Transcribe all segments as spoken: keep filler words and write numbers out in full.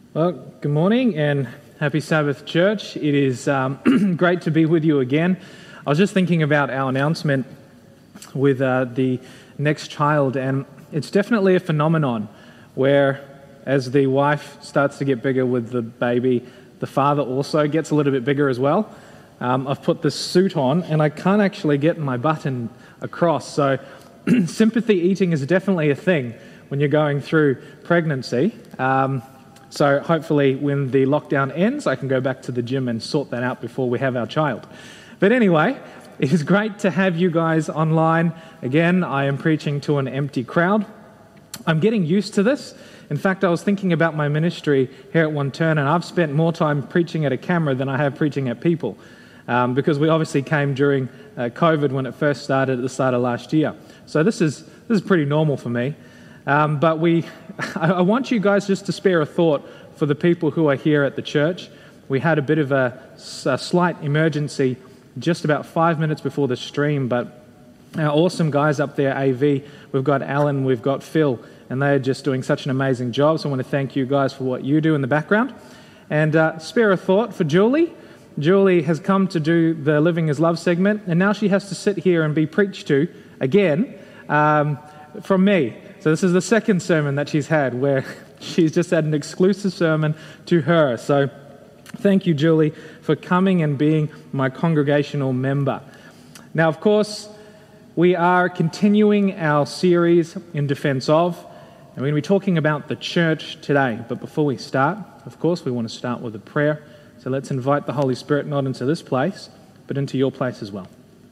Well, good morning and happy Sabbath, church. It is um, great to be with you again. I was just thinking about our announcement with uh, the next child, and it's definitely a phenomenon where as the wife starts to get bigger with the baby, the father also gets a little bit bigger as well. Um, I've put this suit on and I can't actually get my button across, so sympathy eating is definitely a thing when you're going through pregnancy. Um, So hopefully when the lockdown ends, I can go back to the gym and sort that out before we have our child. But anyway, it is great to have you guys online. Again, I am preaching to an empty crowd. I'm getting used to this. In fact, I was thinking about my ministry here at One Turn, and I've spent more time preaching at a camera than I have preaching at people, um, because we obviously came during uh, COVID when it first started at the start of last year. So this is this is pretty normal for me. Um, but we, I want you guys just to spare a thought for the people who are here at the church. We had a bit of a, a slight emergency just about five minutes before the stream, but our awesome guys up there, A V, we've got Alan, we've got Phil, and they're just doing such an amazing job. So I want to thank you guys for what you do in the background. And uh, spare a thought for Julie. Julie has come to do the Living as Love segment, and now she has to sit here and be preached to again um, from me. So this is the second sermon that she's had where she's just had an exclusive sermon to her. So thank you, Julie, for coming and being my congregational member. Now, of course, we are continuing our series in defense of, and we're going to be talking about the church today. But before we start, of course, we want to start with a prayer. So let's invite the Holy Spirit not into this place, but into your place as well.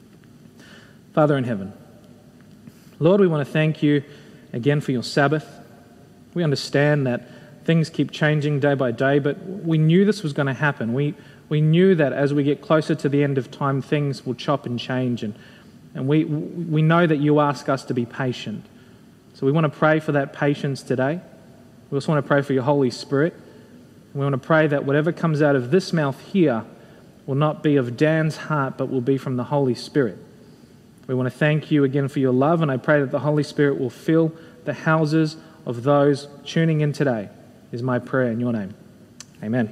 Father in heaven, Lord, we want to thank you again for your Sabbath. We understand that things keep changing day by day, but we knew this was going to happen. We we knew that as we get closer to the end of time, things will chop and change, and, and we we know that you ask us to be patient. So we want to pray for that patience today. We also want to pray for your Holy Spirit. We want to pray that whatever comes out of this mouth here will not be of Dan's heart, but will be from the Holy Spirit. We want to thank you again for your love, and I pray that the Holy Spirit will fill the houses of those tuning in today, is my prayer in your name. Amen.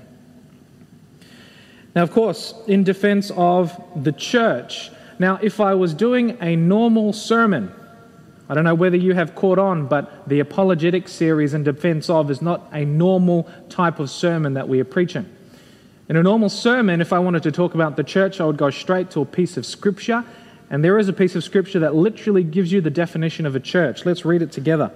Now, of course, in defense of the church, now if I was doing a normal sermon, I don't know whether you have caught on, but the apologetic series in defense of is not a normal type of sermon that we are preaching. In a normal sermon, if I wanted to talk about the church, I would go straight to a piece of scripture. And there is a piece of scripture that literally gives you the definition of a church. Let's read it together.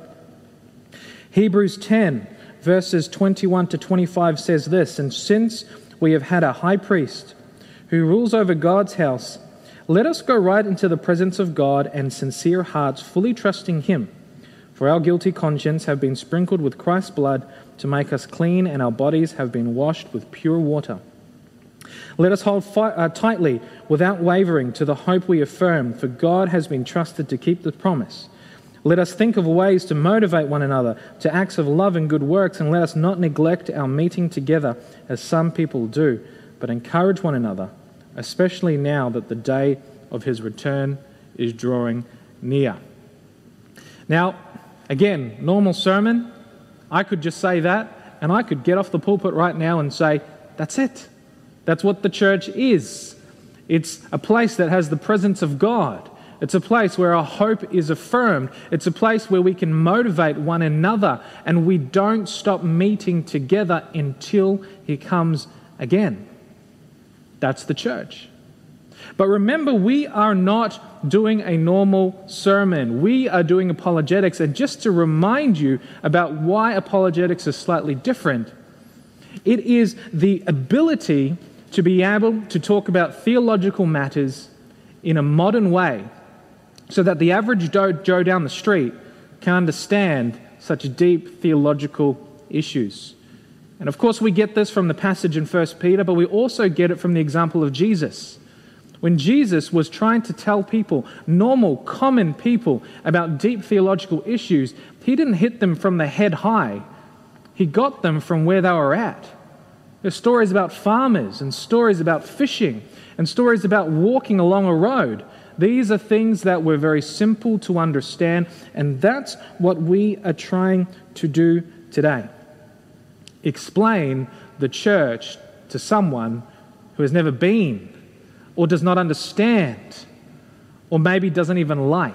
Hebrews ten, verses twenty-one to twenty-five says this, "And since we have had a high priest who rules over God's house, let us go right into the presence of God and sincere hearts, fully trusting Him. For our guilty conscience have been sprinkled with Christ's blood to make us clean, and our bodies have been washed with pure water. Let us hold fi- uh, tightly, without wavering, to the hope we affirm, for God has been trusted to keep the promise. Let us think of ways to motivate one another to acts of love and good works, and let us not neglect our meeting together as some people do, but encourage one another, especially now that the day of His return is drawing near." Now, again, normal sermon, I could just say that, and I could get off the pulpit right now and say, that's it. That's what the church is. It's a place that has the presence of God. It's a place where our hope is affirmed. It's a place where we can motivate one another, and we don't stop meeting together until He comes again. That's the church. But remember, we are not doing a normal sermon. We are doing apologetics. And just to remind you about why apologetics is slightly different, it is the ability to be able to talk about theological matters in a modern way so that the average Joe down the street can understand such deep theological issues. And of course we get this from the passage in First Peter, but we also get it from the example of Jesus. When Jesus was trying to tell people, normal, common people, about deep theological issues, He didn't hit them from the head high. He got them from where they were at. There's stories about farmers and stories about fishing and stories about walking along a road. These are things that were very simple to understand, and that's what we are trying to do today. explain the church to someone who has never been or does not understand or maybe doesn't even like?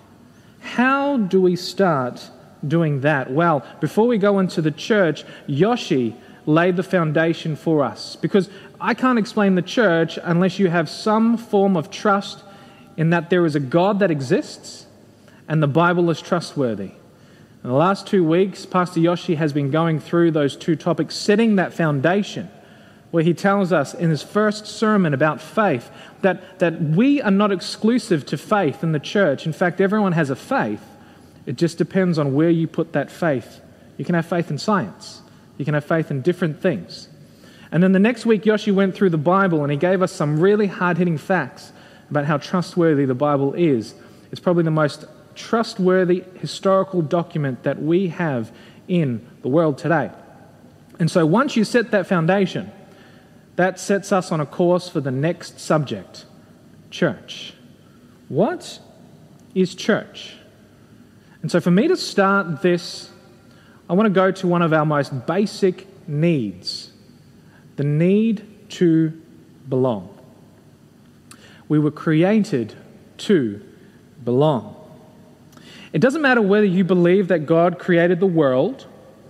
How do we start doing that? Well, before we go into the church, Yoshi laid the foundation for us, because I can't explain the church unless you have some form of trust in that there is a God that exists and the Bible is trustworthy. In the last two weeks, Pastor Yoshi has been going through those two topics, setting that foundation, where he tells us in his first sermon about faith that, that we are not exclusive to faith in the church. In fact, everyone has a faith. It just depends on where you put that faith. You can have faith in science. You can have faith in different things. And then the next week, Yoshi went through the Bible and he gave us some really hard-hitting facts about how trustworthy the Bible is. It's probably the most trustworthy historical document that we have in the world today. And so once you set that foundation, that sets us on a course for the next subject, church. What is church? And so for me to start this, I want to go to one of our most basic needs, the need to belong. We were created to belong. It doesn't matter whether you believe that God created the world,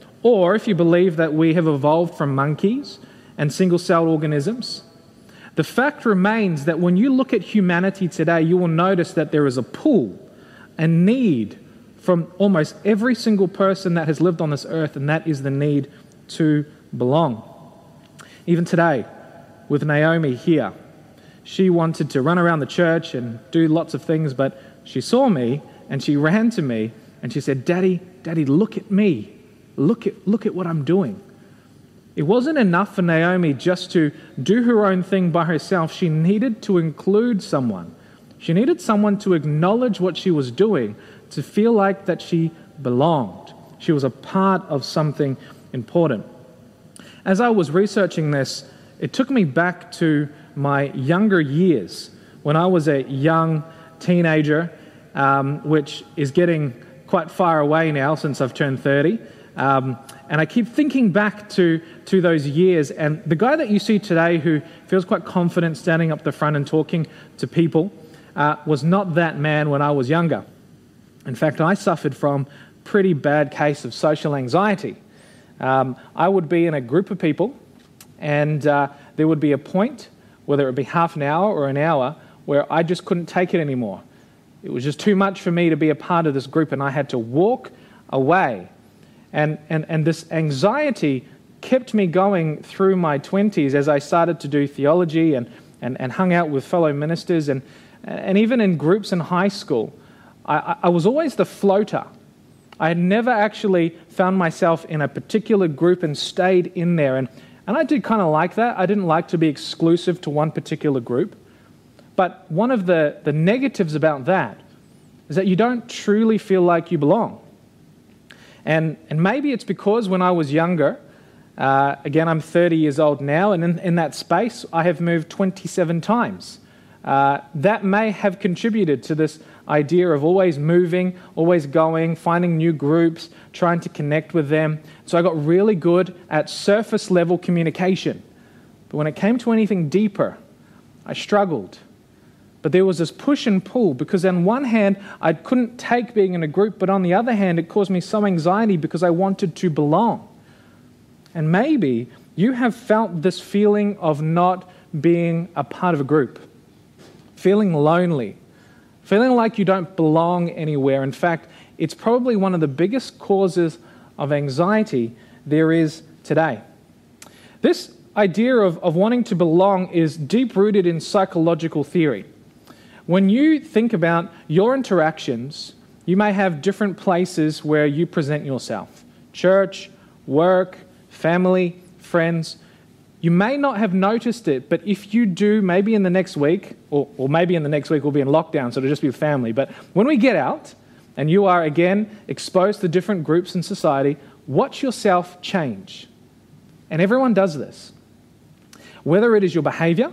or if you believe that we have evolved from monkeys and single-celled organisms. The fact remains that when you look at humanity today, you will notice that there is a pull, a need from almost every single person that has lived on this earth, and that is the need to belong. Even today, with Naomi here, she wanted to run around the church and do lots of things, but she saw me and she ran to me and she said, Daddy, Daddy, look at me. Look at, look at what I'm doing. It wasn't enough for Naomi just to do her own thing by herself. She needed to include someone. She needed someone to acknowledge what she was doing, to feel like that she belonged. She was a part of something important. As I was researching this, it took me back to my younger years, when I was a young teenager, um, which is getting quite far away now since I've turned thirty. Um, and I keep thinking back to, to those years, and the guy that you see today who feels quite confident standing up the front and talking to people uh, was not that man when I was younger. In fact, I suffered from a pretty bad case of social anxiety. Um, I would be in a group of people, and uh, there would be a point, whether it be half an hour or an hour, where I just couldn't take it anymore. It was just too much for me to be a part of this group, and I had to walk away. And, and, and this anxiety kept me going through my twenties as I started to do theology and, and, and hung out with fellow ministers. And, and even in groups in high school, I, I was always the floater. I had never actually found myself in a particular group and stayed in there. And, and I did kind of like that. I didn't like to be exclusive to one particular group. But one of the, the negatives about that is that you don't truly feel like you belong. And, and maybe it's because when I was younger, uh, again, I'm thirty years old now, and in, in that space, I have moved twenty-seven times. Uh, that may have contributed to this idea of always moving, always going, finding new groups, trying to connect with them. So I got really good at surface level communication. But when it came to anything deeper, I struggled. But there was this push and pull, because on one hand, I couldn't take being in a group, but on the other hand, it caused me some anxiety because I wanted to belong. And maybe you have felt this feeling of not being a part of a group, feeling lonely, feeling like you don't belong anywhere. In fact, it's probably one of the biggest causes of anxiety there is today. This idea of, of wanting to belong is deep-rooted in psychological theory. When you think about your interactions, you may have different places where you present yourself. Church, work, family, friends. You may not have noticed it, but if you do, maybe in the next week, or, or maybe in the next week we'll be in lockdown, so it'll just be with family. But when we get out, and you are again exposed to different groups in society, watch yourself change. And everyone does this. Whether it is your behavior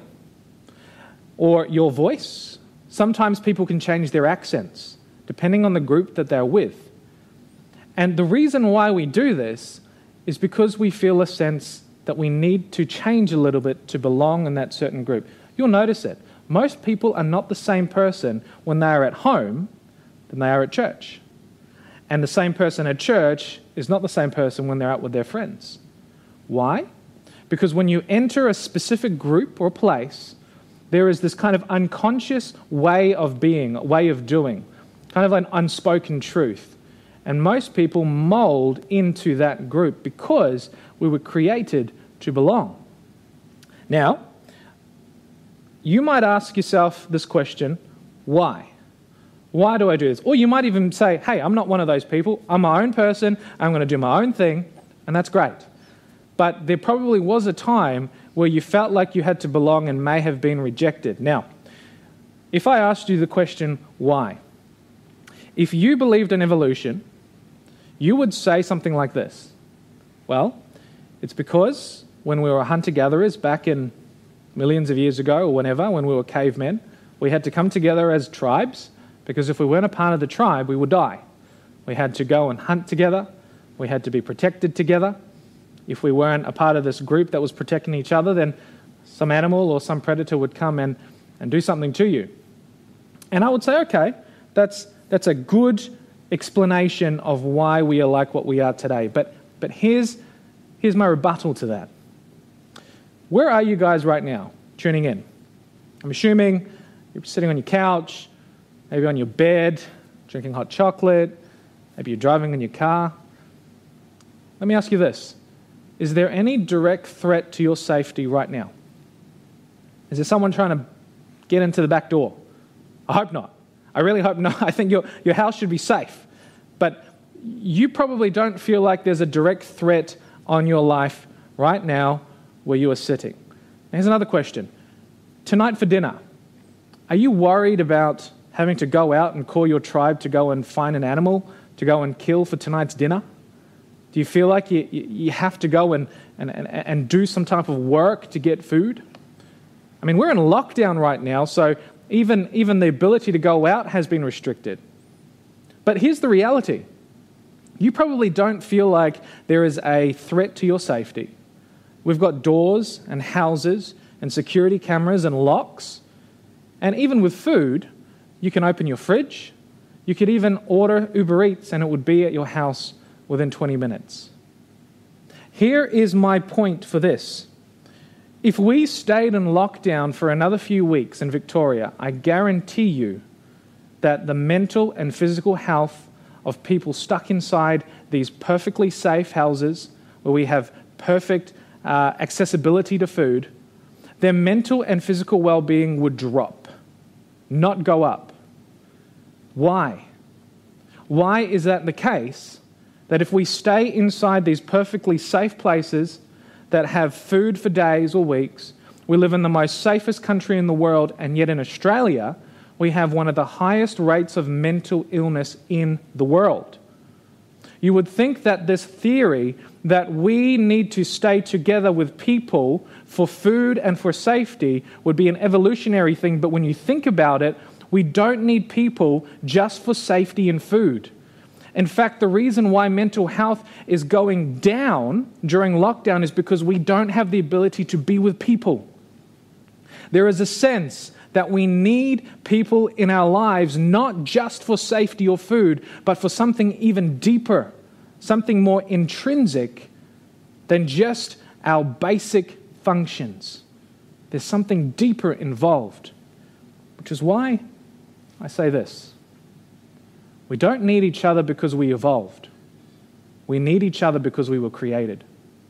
or your voice, sometimes people can change their accents, depending on the group that they're with. And the reason why we do this is because we feel a sense that we need to change a little bit to belong in that certain group. You'll notice it. Most people are not the same person when they are at home than they are at church. And the same person at church is not the same person when they're out with their friends. Why? Because when you enter a specific group or place, there is this kind of unconscious way of being, way of doing, kind of an unspoken truth. And most people mold into that group because we were created to belong. Now, you might ask yourself this question, why? Why do I do this? Or you might even say, hey, I'm not one of those people. I'm my own person. I'm going to do my own thing. And that's great. But there probably was a time where you felt like you had to belong and may have been rejected. Now, if I asked you the question, why? If you believed in evolution, you would say something like this. Well, it's because when we were hunter-gatherers back in millions of years ago or whenever, when we were cavemen, we had to come together as tribes because if we weren't a part of the tribe, we would die. We had to go and hunt together. We had to be protected together. If we weren't a part of this group that was protecting each other, then some animal or some predator would come and, and do something to you. And I would say, okay, that's that's a good explanation of why we are like what we are today. But but here's here's my rebuttal to that. Where are you guys right now, tuning in? I'm assuming you're sitting on your couch, maybe on your bed, drinking hot chocolate, maybe you're driving in your car. Let me ask you this. Is there any direct threat to your safety right now? Is there someone trying to get into the back door? I hope not. I really hope not. I think your, your house should be safe. But you probably don't feel like there's a direct threat on your life right now where you are sitting. Here's another question. Tonight for dinner, are you worried about having to go out and call your tribe to go and find an animal to go and kill for tonight's dinner? Do you feel like you, you have to go and, and, and, and do some type of work to get food? I mean, we're in lockdown right now, so even, even the ability to go out has been restricted. But here's the reality. You probably don't feel like there is a threat to your safety. We've got doors and houses and security cameras and locks. And even with food, you can open your fridge. You could even order Uber Eats and it would be at your house within twenty minutes. Here is my point for this. If we stayed in lockdown for another few weeks in Victoria, I guarantee you that the mental and physical health of people stuck inside these perfectly safe houses where we have perfect uh, accessibility to food, their mental and physical well-being would drop, not go up. Why? Why is that the case? That if we stay inside these perfectly safe places that have food for days or weeks, we live in the most safest country in the world, and yet in Australia, we have one of the highest rates of mental illness in the world. You would think that this theory that we need to stay together with people for food and for safety would be an evolutionary thing, but when you think about it, we don't need people just for safety and food. In fact, the reason why mental health is going down during lockdown is because we don't have the ability to be with people. There is a sense that we need people in our lives, not just for safety or food, but for something even deeper, something more intrinsic than just our basic functions. There's something deeper involved, which is why I say this. We don't need each other because we evolved. We need each other because we were created.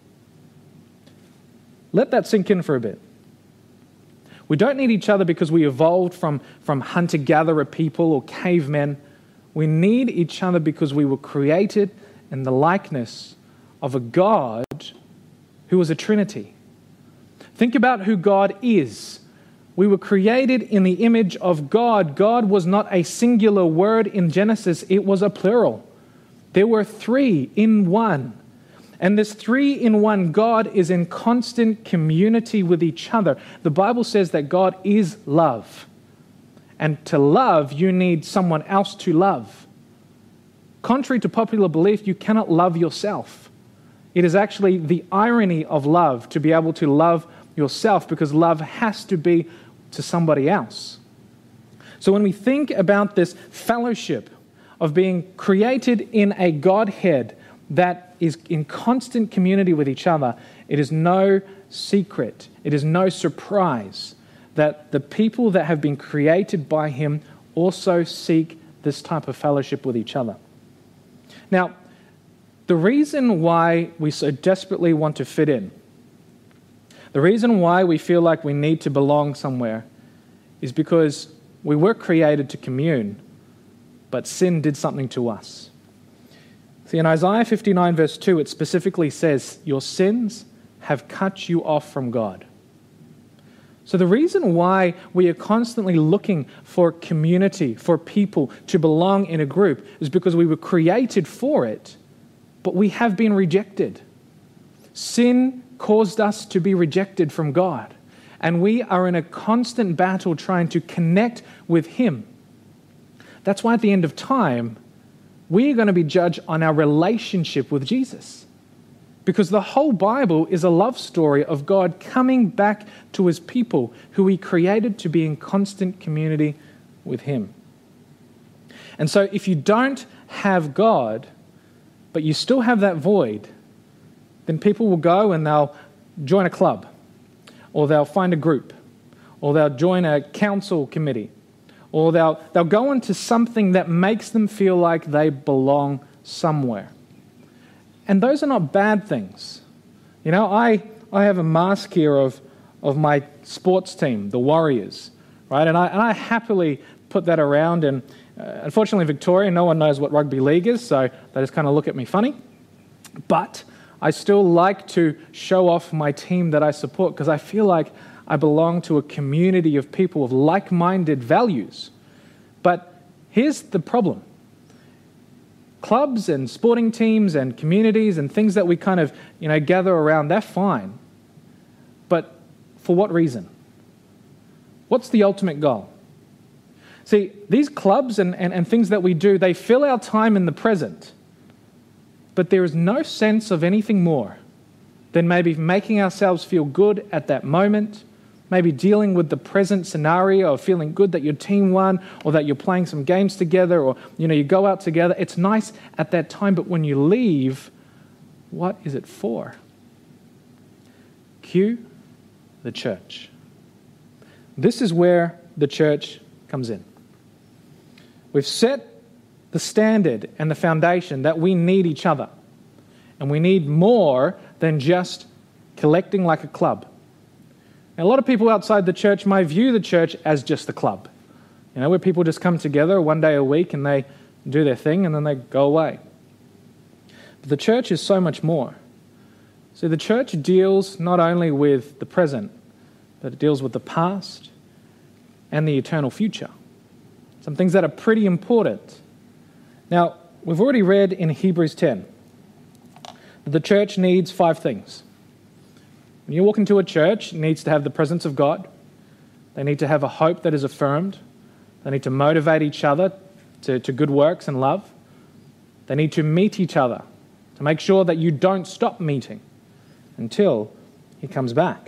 Let that sink in for a bit. We don't need each other because we evolved from, from hunter-gatherer people or cavemen. We need each other because we were created in the likeness of a God who was a Trinity. Think about who God is. We were created in the image of God. God was not a singular word in Genesis, it was a plural. There were three in one. And this three in one God is in constant community with each other. The Bible says that God is love. And to love, you need someone else to love. Contrary to popular belief, you cannot love yourself. It is actually the irony of love to be able to love yourself, because love has to be to somebody else. So when we think about this fellowship of being created in a Godhead that is in constant community with each other, it is no secret, it is no surprise that the people that have been created by Him also seek this type of fellowship with each other. Now, the reason why we so desperately want to fit in, the reason why we feel like we need to belong somewhere, is because we were created to commune, but sin did something to us. See, in Isaiah fifty-nine verse two, it specifically says, "Your sins have cut you off from God." So the reason why we are constantly looking for community, for people to belong in a group, is because we were created for it, but we have been rejected. Sin caused us to be rejected from God, and we are in a constant battle trying to connect with Him. That's why at the end of time, we are going to be judged on our relationship with Jesus. Because the whole Bible is a love story of God coming back to His people who He created to be in constant community with Him. And so if you don't have God, but you still have that void, then people will go and they'll join a club, or they'll find a group, or they'll join a council committee, or they'll, they'll go into something that makes them feel like they belong somewhere. And those are not bad things. You know, I, I have a mask here of, of my sports team, the Warriors, right? And I, and I happily put that around. And uh, unfortunately, Victoria, no one knows what rugby league is, so they just kind of look at me funny. But I still like to show off my team that I support, because I feel like I belong to a community of people with like-minded values. But here's the problem. Clubs and sporting teams and communities and things that we kind of, you know, gather around, they're fine. But for what reason? What's the ultimate goal? See, these clubs and, and, and things that we do, they fill our time in the present. But there is no sense of anything more than maybe making ourselves feel good at that moment, maybe dealing with the present scenario of feeling good that your team won, or that you're playing some games together, or you know you go out together. It's nice at that time, but when you leave, what is it for? Cue the church. This is where the church comes in. We've set the standard and the foundation that we need each other, and we need more than just collecting like a club. Now, a lot of people outside the church might view the church as just the club, you know, where people just come together one day a week and they do their thing and then they go away. But the church is so much more. So the church deals not only with the present, but it deals with the past and the eternal future. Some things that are pretty important. Now, we've already read in Hebrews ten that the church needs five things. When you walk into a church, it needs to have the presence of God. They need to have a hope that is affirmed. They need to motivate each other to, to good works and love. They need to meet each other to make sure that you don't stop meeting until He comes back.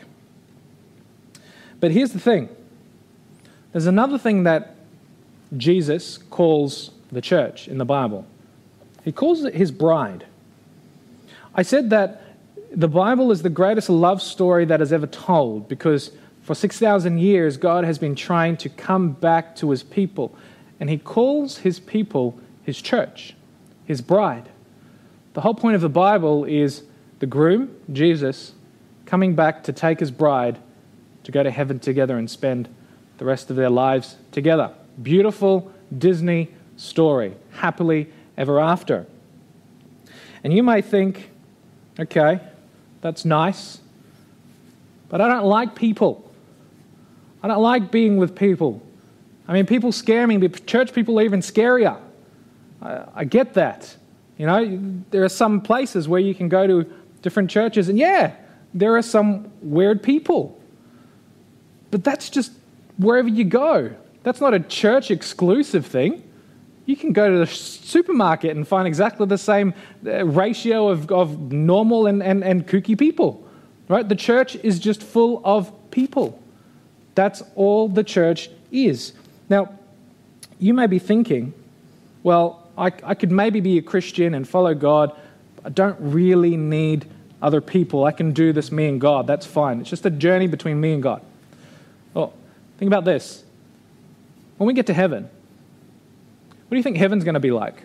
But here's the thing. There's another thing that Jesus calls the church in the Bible. He calls it His bride. I said that the Bible is the greatest love story that is ever told, because for six thousand years, God has been trying to come back to His people, and He calls His people His church, His bride. The whole point of the Bible is the groom, Jesus, coming back to take His bride to go to heaven together and spend the rest of their lives together. Beautiful Disney story, happily ever after. And you may think, okay, that's nice, but I don't like people. I don't like being with people. I mean, people scare me. Church people are even scarier. I, I get that. You know, there are some places where you can go to different churches, and yeah, there are some weird people. But that's just wherever you go. That's not a church exclusive thing. You can go to the supermarket and find exactly the same ratio of, of normal and, and, and kooky people, right? The church is just full of people. That's all the church is. Now, you may be thinking, well, I, I could maybe be a Christian and follow God. I don't really need other people. I can do this me and God. That's fine. It's just a journey between me and God. Well, think about this. When we get to heaven, what do you think heaven's going to be like?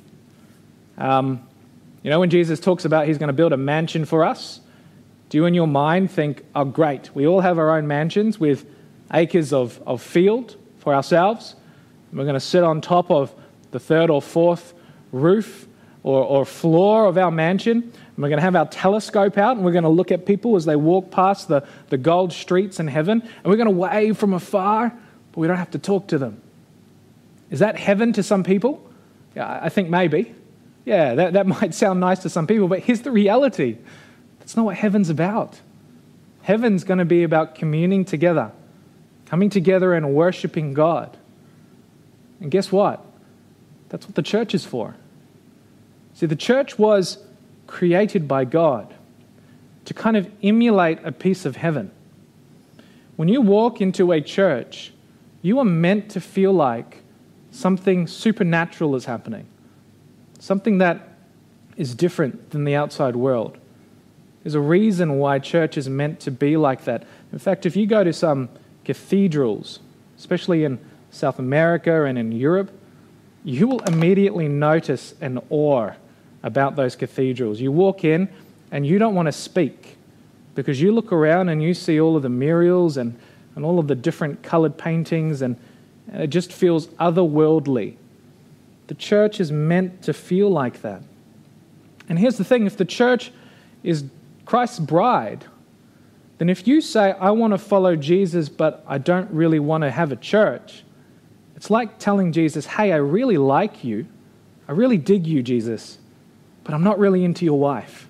Um, you know, when Jesus talks about he's going to build a mansion for us, do you in your mind think, oh, great, we all have our own mansions with acres of, of field for ourselves. And we're going to sit on top of the third or fourth roof or, or floor of our mansion. And we're going to have our telescope out and we're going to look at people as they walk past the, the gold streets in heaven. And we're going to wave from afar, but we don't have to talk to them. Is that heaven to some people? Yeah, I think maybe. Yeah, that, that might sound nice to some people, but here's the reality. That's not what heaven's about. Heaven's going to be about communing together, coming together and worshiping God. And guess what? That's what the church is for. See, the church was created by God to kind of emulate a piece of heaven. When you walk into a church, you are meant to feel like something supernatural is happening, something that is different than the outside world. There's a reason why church is meant to be like that. In fact, if you go to some cathedrals, especially in South America and in Europe, you will immediately notice an awe about those cathedrals. You walk in and you don't want to speak because you look around and you see all of the murals and, and all of the different colored paintings, and And it just feels otherworldly. The church is meant to feel like that. And here's the thing, if the church is Christ's bride, then if you say, I want to follow Jesus, but I don't really want to have a church, it's like telling Jesus, hey, I really like you. I really dig you, Jesus, but I'm not really into your wife.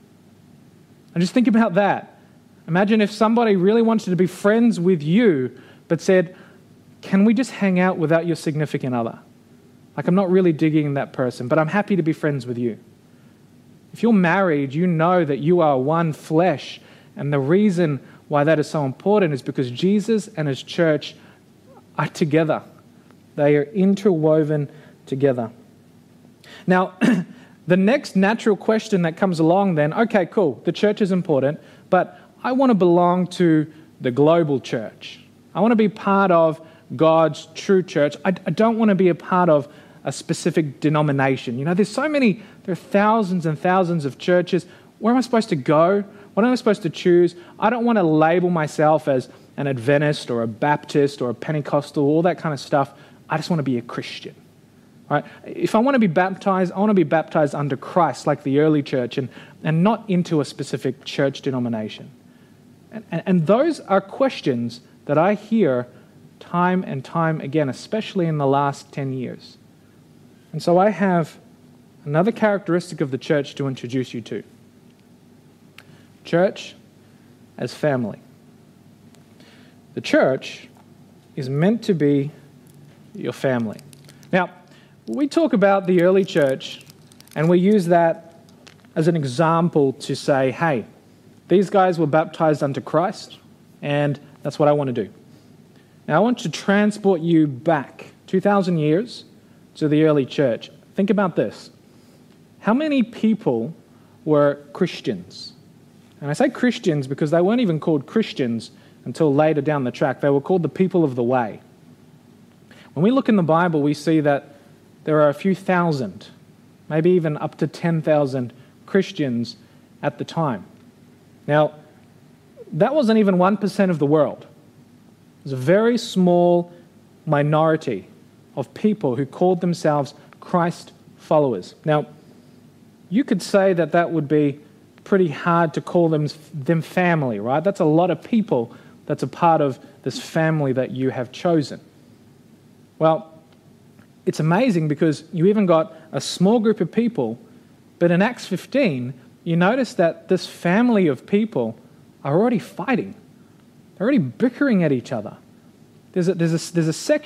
And just think about that. Imagine if somebody really wanted to be friends with you, but said, can we just hang out without your significant other? Like, I'm not really digging that person, but I'm happy to be friends with you. If you're married, you know that you are one flesh. And the reason why that is so important is because Jesus and his church are together. They are interwoven together. Now, the next natural question that comes along then, okay, cool, the church is important, but I want to belong to the global church. I want to be part of God's true church. I, I don't want to be a part of a specific denomination. You know, there's so many, there are thousands and thousands of churches. Where am I supposed to go? What am I supposed to choose? I don't want to label myself as an Adventist or a Baptist or a Pentecostal, all that kind of stuff. I just want to be a Christian. Right? If I want to be baptized, I want to be baptized under Christ like the early church and, and not into a specific church denomination. And, and, and those are questions that I hear time and time again, especially in the last ten years. And so I have another characteristic of the church to introduce you to. Church as family. The church is meant to be your family. Now, we talk about the early church, and we use that as an example to say, hey, these guys were baptized unto Christ, and that's what I want to do. Now, I want to transport you back two thousand years to the early church. Think about this. How many people were Christians? And I say Christians because they weren't even called Christians until later down the track. They were called the people of the way. When we look in the Bible, we see that there are a few thousand, maybe even up to ten thousand Christians at the time. Now, that wasn't even one percent of the world. It was a very small minority of people who called themselves Christ followers. Now, you could say that that would be pretty hard to call them, them family, right? That's a lot of people that's a part of this family that you have chosen. Well, it's amazing because you even got a small group of people, but in Acts fifteen, you notice that this family of people are already fighting. They're already bickering at each other. There's a, there's a, there's a section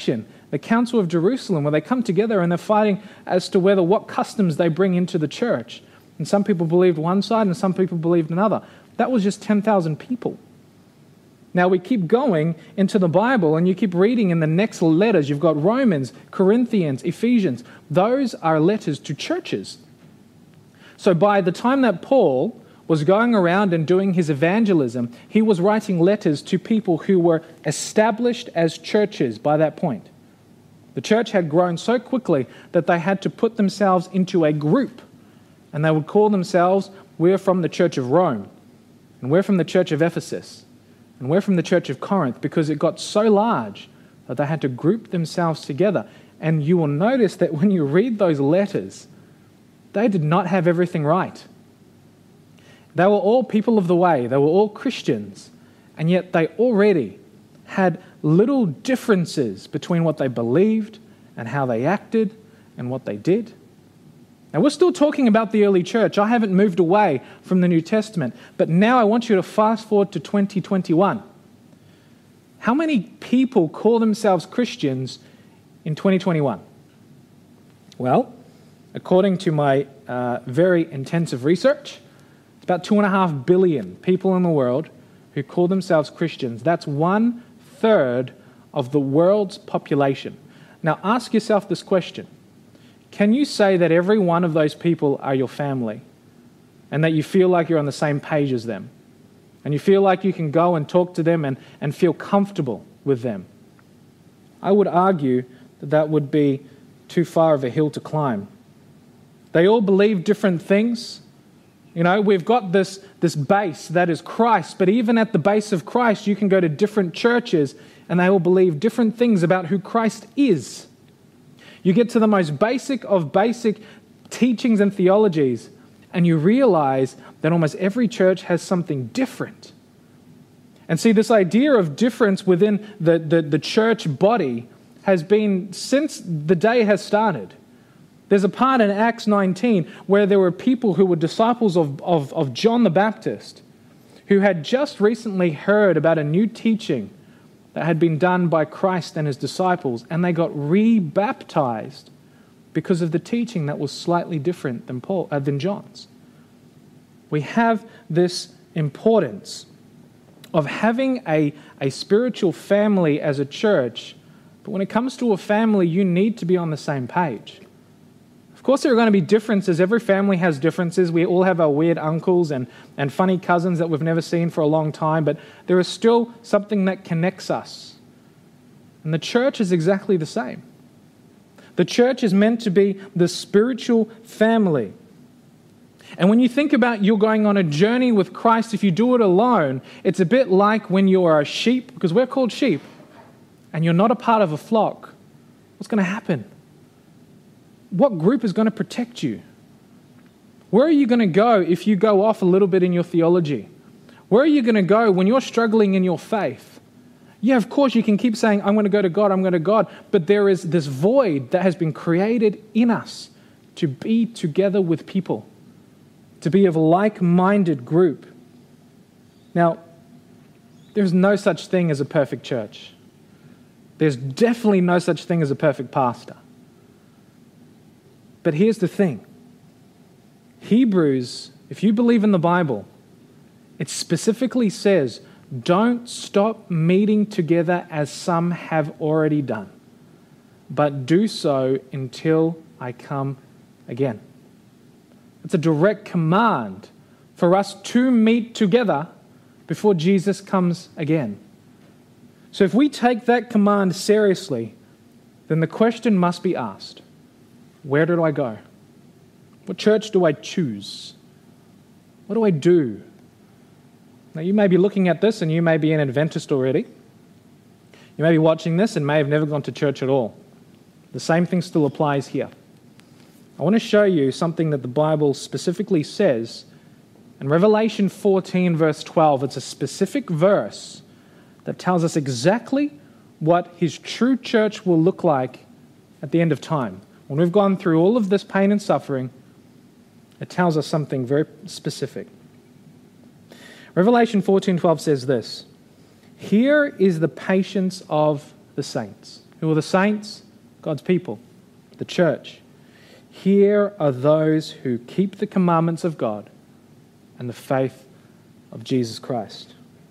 the Council of Jerusalem, where they come together and they're fighting as to whether what customs they bring into the church. And some people believed one side and some people believed another. That was just ten thousand people. Now we keep going into the Bible and you keep reading in the next letters. You've got Romans, Corinthians, Ephesians. Those are letters to churches. So by the time that Paul was going around and doing his evangelism, he was writing letters to people who were established as churches by that point. The church had grown so quickly that they had to put themselves into a group, and they would call themselves, we're from the Church of Rome, and we're from the Church of Ephesus, and we're from the Church of Corinth, because it got so large that they had to group themselves together. And you will notice that when you read those letters, they did not have everything right. They were all people of the way. They were all Christians. And yet they already had little differences between what they believed and how they acted and what they did. Now, we're still talking about the early church. I haven't moved away from the New Testament. But now I want you to fast forward to twenty twenty-one. How many people call themselves Christians in twenty twenty-one? Well, according to my uh, very intensive research, it's about two and a half billion people in the world who call themselves Christians. That's one third of the world's population. Now ask yourself this question. Can you say that every one of those people are your family and that you feel like you're on the same page as them and you feel like you can go and talk to them and, and feel comfortable with them? I would argue that that would be too far of a hill to climb. They all believe different things. You know, we've got this, this base that is Christ, but even at the base of Christ, you can go to different churches and they all believe different things about who Christ is. You get to the most basic of basic teachings and theologies, and you realize that almost every church has something different. And see, this idea of difference within the, the, the church body has been since the day has started. There's a part in Acts nineteen where there were people who were disciples of, of, of John the Baptist who had just recently heard about a new teaching that had been done by Christ and his disciples, and they got re-baptized because of the teaching that was slightly different than Paul, uh, than John's. We have this importance of having a, a spiritual family as a church, but when it comes to a family, you need to be on the same page. Of course, there are going to be differences. Every family has differences. We all have our weird uncles and, and funny cousins that we've never seen for a long time, but there is still something that connects us. And the church is exactly the same. The church is meant to be the spiritual family. And when you think about you're going on a journey with Christ, if you do it alone, it's a bit like when you are a sheep, because we're called sheep, and you're not a part of a flock. What's going to happen? What group is going to protect you? Where are you going to go if you go off a little bit in your theology? Where are you going to go when you're struggling in your faith? Yeah, of course, you can keep saying, I'm going to go to God, I'm going to God, but there is this void that has been created in us to be together with people, to be of a like-minded group. Now, there's no such thing as a perfect church. There's definitely no such thing as a perfect pastor. But here's the thing. Hebrews, if you believe in the Bible, it specifically says, don't stop meeting together as some have already done, but do so until I come again. It's a direct command for us to meet together before Jesus comes again. So if we take that command seriously, then the question must be asked, where do I go? What church do I choose? What do I do? Now, you may be looking at this and you may be an Adventist already. You may be watching this and may have never gone to church at all. The same thing still applies here. I want to show you something that the Bible specifically says in Revelation fourteen, verse twelve. It's a specific verse that tells us exactly what his true church will look like at the end of time. When we've gone through all of this pain and suffering, it tells us something very specific. Revelation fourteen twelve says this, here is the patience of the saints. Who Who are the saints? God's people, the church. Here are those who keep the commandments of God and the faith of Jesus Christ.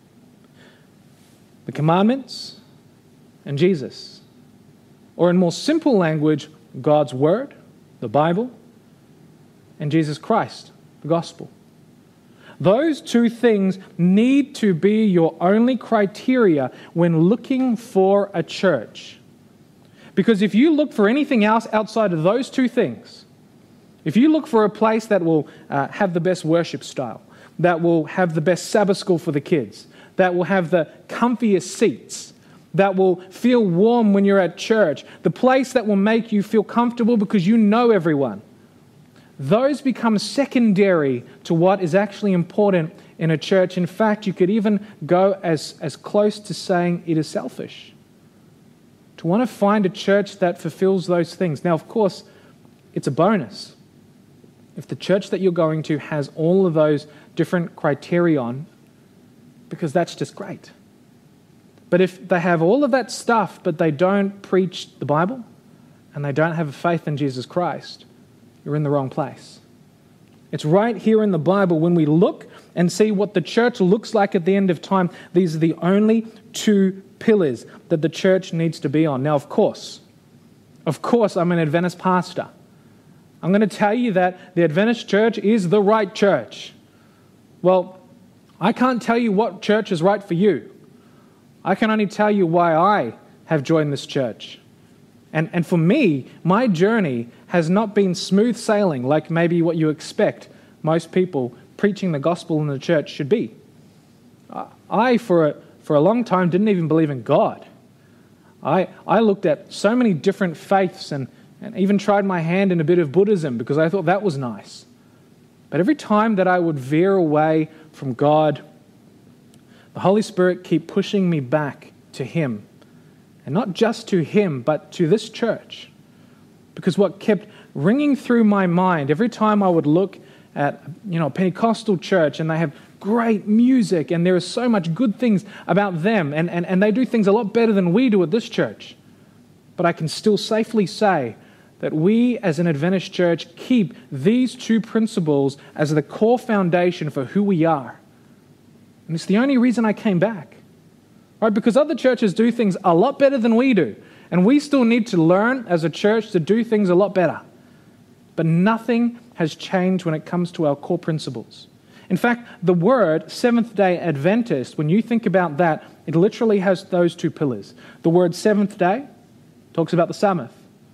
The commandments and Jesus. Or in more simple language, God's Word, the Bible, and Jesus Christ, the gospel. Those two things need to be your only criteria when looking for a church. Because if you look for anything else outside of those two things, if you look for a place that will uh, have the best worship style, that will have the best Sabbath school for the kids, that will have the comfiest seats, that will feel warm when you're at church, the place that will make you feel comfortable because you know everyone, those become secondary to what is actually important in a church. In fact, you could even go as, as close to saying it is selfish. To want to find a church that fulfills those things. Now, of course, it's a bonus. If the church that you're going to has all of those different criterion, because that's just great. But if they have all of that stuff, but they don't preach the Bible, and they don't have a faith in Jesus Christ, you're in the wrong place. It's right here in the Bible. When we look and see what the church looks like at the end of time, these are the only two pillars that the church needs to be on. Now, of course, of course, I'm an Adventist pastor. I'm going to tell you that the Adventist church is the right church. Well, I can't tell you what church is right for you. I can only tell you why I have joined this church. And, and for me, my journey has not been smooth sailing like maybe what you expect most people preaching the gospel in the church should be. I, for a, for a long time, didn't even believe in God. I, I looked at so many different faiths and, and even tried my hand in a bit of Buddhism because I thought that was nice. But every time that I would veer away from God, the Holy Spirit kept pushing me back to Him. And not just to Him, but to this church. Because what kept ringing through my mind every time I would look at, you know, a Pentecostal church, and they have great music, and there are so much good things about them, and, and, and they do things a lot better than we do at this church. But I can still safely say that we as an Adventist church keep these two principles as the core foundation for who we are. And it's the only reason I came back. Right? Because other churches do things a lot better than we do. And we still need to learn as a church to do things a lot better. But nothing has changed when it comes to our core principles. In fact, the word Seventh-day Adventist, when you think about that, it literally has those two pillars. The word seventh day talks about the Sabbath.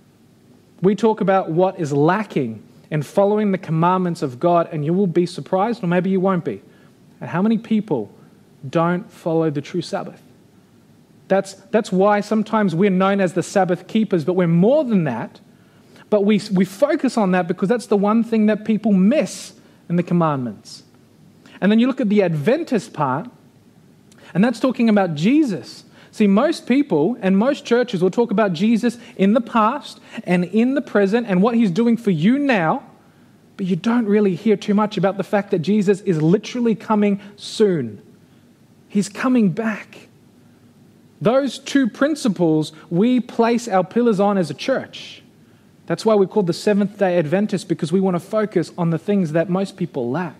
We talk about what is lacking in following the commandments of God, and you will be surprised, or maybe you won't be, at how many people don't follow the true Sabbath. That's, that's why sometimes we're known as the Sabbath keepers, but we're more than that. But we, we focus on that because that's the one thing that people miss in the commandments. And then you look at the Adventist part, and that's talking about Jesus. See, most people and most churches will talk about Jesus in the past and in the present and what He's doing for you now, but you don't really hear too much about the fact that Jesus is literally coming soon. He's coming back. Those two principles we place our pillars on as a church. That's why we're called the Seventh-day Adventists, because we want to focus on the things that most people lack.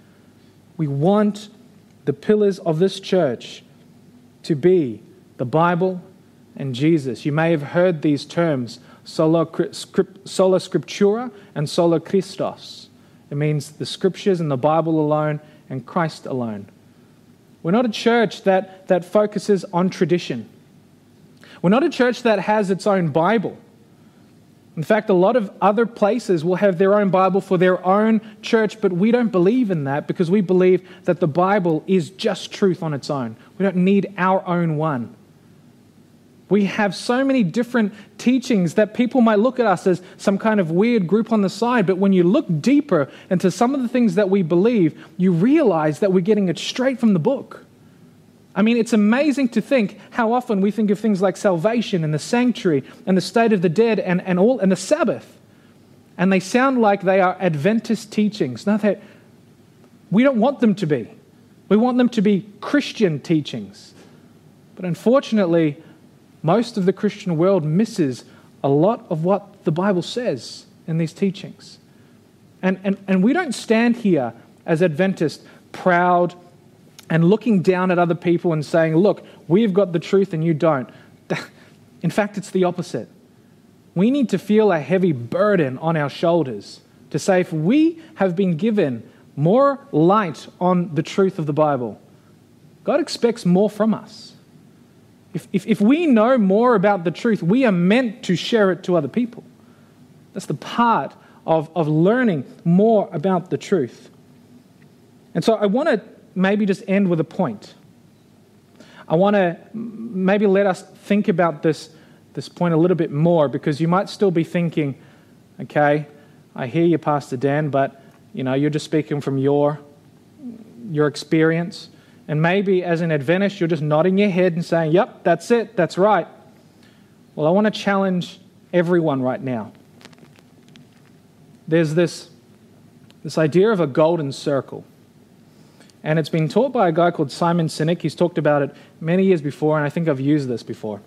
We want the pillars of this church to be the Bible and Jesus. You may have heard these terms, sola scriptura and sola Christos. It means the scriptures and the Bible alone and Christ alone. We're not a church that, that focuses on tradition. We're not a church that has its own Bible. In fact, a lot of other places will have their own Bible for their own church, but we don't believe in that because we believe that the Bible is just truth on its own. We don't need our own one. We have so many different teachings that people might look at us as some kind of weird group on the side, but when you look deeper into some of the things that we believe, you realize that we're getting it straight from the book. I mean, it's amazing to think how often we think of things like salvation and the sanctuary and the state of the dead and, and all and the Sabbath, and they sound like they are Adventist teachings. No, they, we don't want them to be. We want them to be Christian teachings. But unfortunately, Most of the Christian world misses a lot of what the Bible says in these teachings. And, and, and we don't stand here as Adventists proud and looking down at other people and saying, look, we've got the truth and you don't. In fact, it's the opposite. We need to feel a heavy burden on our shoulders to say, if we have been given more light on the truth of the Bible, God expects more from us. If, if, if we know more about the truth, we are meant to share it to other people. That's the part of, of learning more about the truth. And so I want to maybe just end with a point. I want to maybe let us think about this, this point a little bit more, because you might still be thinking, okay, I hear you, Pastor Dan, but you know, you're just speaking from your, your experience. And maybe as an Adventist, you're just nodding your head and saying, yep, that's it, that's right. Well, I want to challenge everyone right now. There's this, this idea of a golden circle. And it's been taught by a guy called Simon Sinek. He's talked about it many years before, and I think I've used this before.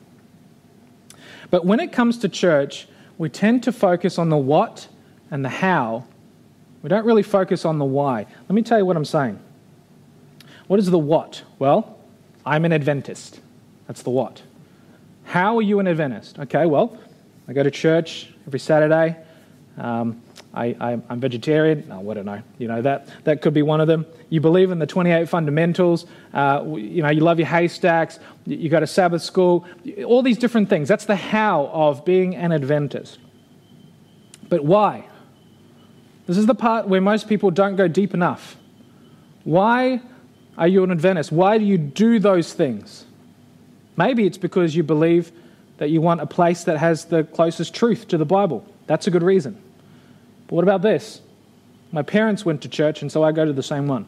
But when it comes to church, we tend to focus on the what and the how. We don't really focus on the why. Let me tell you what I'm saying. What is the what? Well, I'm an Adventist. That's the what. How are you an Adventist? Okay, well, I go to church every Saturday. Um, I, I, I'm vegetarian. No, I don't know. You know, that, that could be one of them. You believe in the twenty-eight fundamentals. Uh, you know, you love your haystacks. You, you go to Sabbath school. All these different things. That's the how of being an Adventist. But why? This is the part where most people don't go deep enough. Why are you an Adventist? Why do you do those things? Maybe it's because you believe that you want a place that has the closest truth to the Bible. That's a good reason. But what about this? My parents went to church, and so I go to the same one.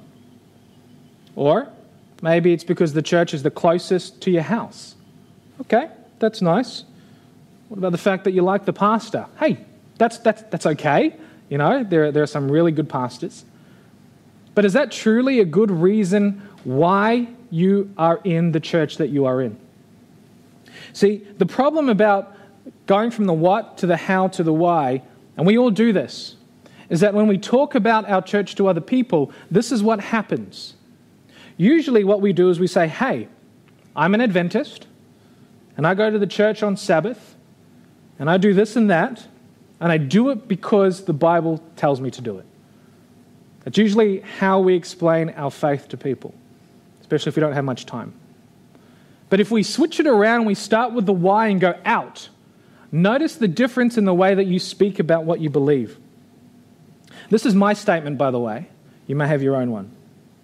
Or maybe it's because the church is the closest to your house. Okay, that's nice. What about the fact that you like the pastor? Hey, that's that's that's okay. You know, there, there are some really good pastors. But is that truly a good reason why you are in the church that you are in? See, the problem about going from the what to the how to the why, and we all do this, is that when we talk about our church to other people, this is what happens. Usually what we do is we say, hey, I'm an Adventist, and I go to the church on Sabbath, and I do this and that, and I do it because the Bible tells me to do it. That's usually how we explain our faith to people, especially if we don't have much time. But if we switch it around and we start with the why and go out, notice the difference in the way that you speak about what you believe. This is my statement, by the way. You may have your own one.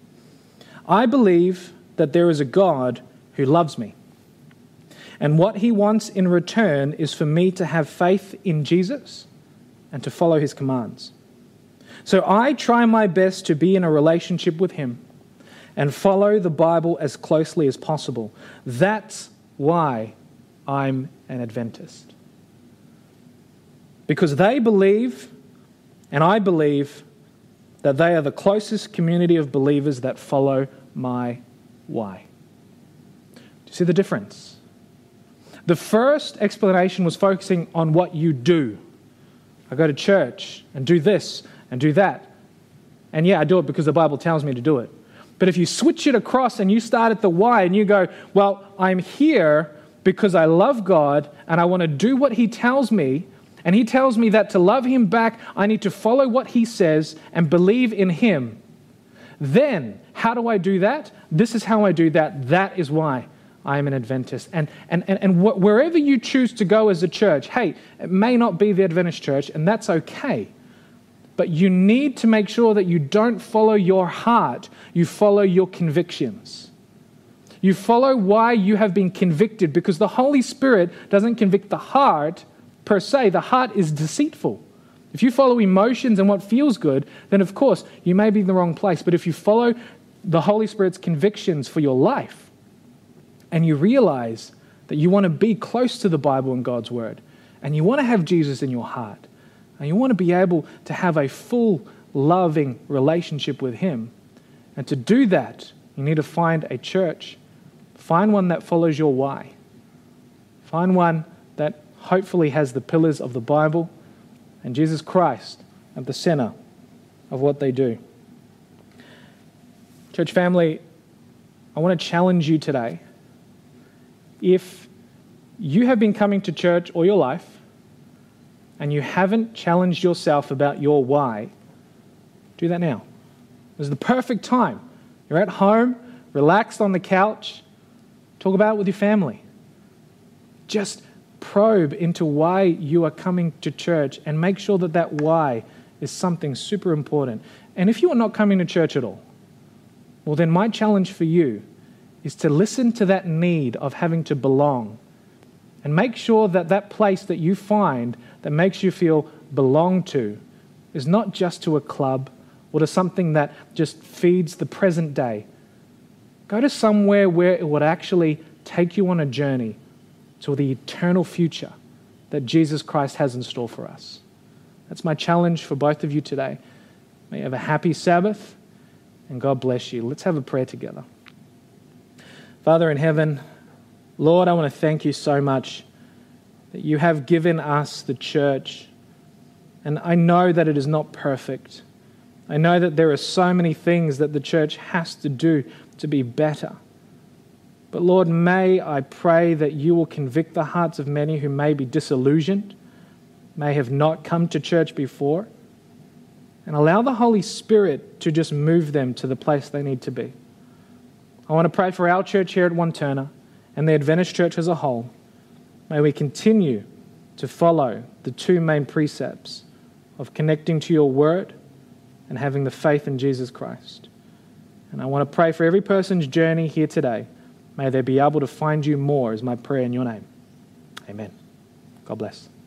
I believe that there is a God who loves me. And what he wants in return is for me to have faith in Jesus and to follow his commands. So I try my best to be in a relationship with him and follow the Bible as closely as possible. That's why I'm an Adventist. Because they believe, and I believe, that they are the closest community of believers that follow my why. Do you see the difference? The first explanation was focusing on what you do. I go to church and do this and do that. And yeah, I do it because the Bible tells me to do it. But if you switch it across and you start at the why and you go, well, I'm here because I love God and I want to do what he tells me, and he tells me that to love him back, I need to follow what he says and believe in him. Then, how do I do that? This is how I do that. That is why I am an Adventist. And, and, and, and wh- wherever you choose to go as a church, hey, it may not be the Adventist church, and that's okay. But you need to make sure that you don't follow your heart. You follow your convictions. You follow why you have been convicted, because the Holy Spirit doesn't convict the heart per se. The heart is deceitful. If you follow emotions and what feels good, then of course you may be in the wrong place. But if you follow the Holy Spirit's convictions for your life, and you realize that you want to be close to the Bible and God's Word, and you want to have Jesus in your heart, and you want to be able to have a full, loving relationship with him, and to do that, you need to find a church. Find one that follows your why. Find one that hopefully has the pillars of the Bible and Jesus Christ at the center of what they do. Church family, I want to challenge you today. If you have been coming to church all your life and you haven't challenged yourself about your why, do that now. This is the perfect time. You're at home, relaxed on the couch, talk about it with your family. Just probe into why you are coming to church and make sure that that why is something super important. And if you are not coming to church at all, well then my challenge for you is to listen to that need of having to belong and make sure that that place that you find that makes you feel belong to is not just to a club or to something that just feeds the present day. Go to somewhere where it would actually take you on a journey to the eternal future that Jesus Christ has in store for us. That's my challenge for both of you today. May you have a happy Sabbath, and God bless you. Let's have a prayer together. Father in heaven, Lord, I want to thank you so much that you have given us the church. And I know that it is not perfect. I know that there are so many things that the church has to do to be better. But Lord, may I pray that you will convict the hearts of many who may be disillusioned, may have not come to church before, and allow the Holy Spirit to just move them to the place they need to be. I want to pray for our church here at One Turner and the Adventist Church as a whole. May we continue to follow the two main precepts of connecting to your word and having the faith in Jesus Christ. And I want to pray for every person's journey here today. May they be able to find you more is my prayer in your name. Amen. God bless.